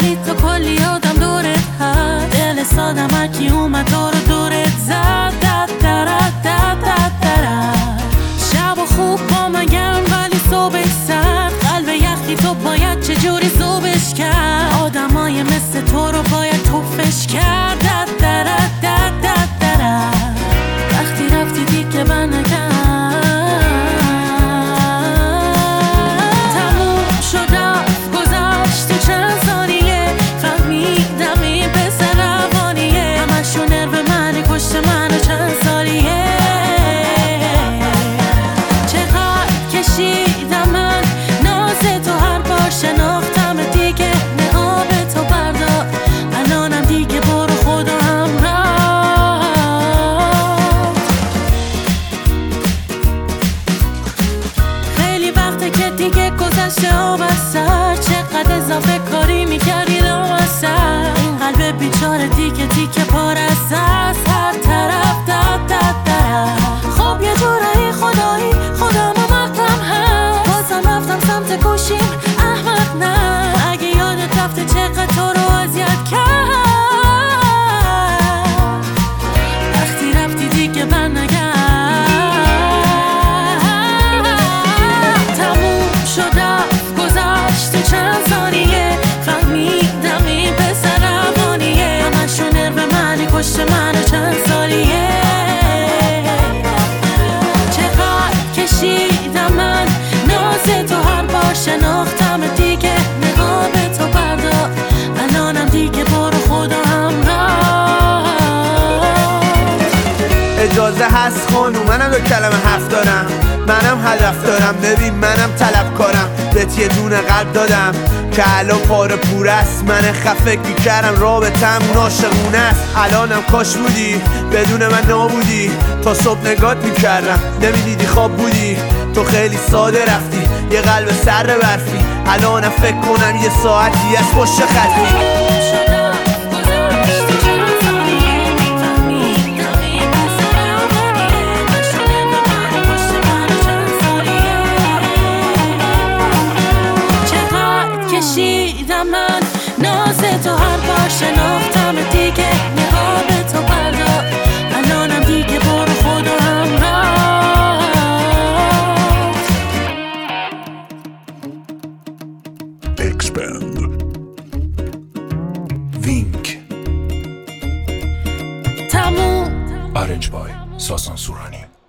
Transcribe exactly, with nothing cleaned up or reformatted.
ولی تو کلی آدم دورت هست. دل سادم هرکی اومد تو رو دورت زد. دد درد دد دد درد. شب و خوب با من گرم ولی صبح سرد. قلب یخی تو باید چجوری ذوبش کرد. آدمای مثل تو رو باید توفش کرد. دد درد دد دد درد. وقتی رفتی دیگه من نگم دیگه گذشته آب از سر. چقدر اضافه کاری میکردی دام از سر. این قلب بیچاره دیگه دیگه پار از است. هر طرف دد دد درد. خب یه جورایی خدایی خودمو مقتم هست. بازم رفتم سمت گوشیم احمق نه. اگه یادت رفته چقدر تو رو اذیت کرد. وقتی رفتی دیگه من نگم منو چند سالیه. چقدر کشیدم من ناز تو هر بار شناختم دیگه. نگاه به تو بردار الانم دیگه برو خدا همراه. اجازه هست خانوم منم دو کلمه حرف دارم. منم هدف دارم ببین منم طلبکارم. بهت یه دونه قلب دادم که الان پاره پور است. من خفه میکردم رابطم عاشقونه است. الانم کاش بودی بدون من نابودی. تا صبح نگات میکردم نمیدیدی خواب بودی. تو خیلی ساده رفتی یه قلب سر برفی. الانم فکر کنم یه ساعتی از پشت خطی. کشیدم من ناز تو هر بار شناختم دیگه. نگاه به تو بردار الانم دیگه برو خدا همراه. Expand وینک تموم. آرنج بای ساسان سورانی.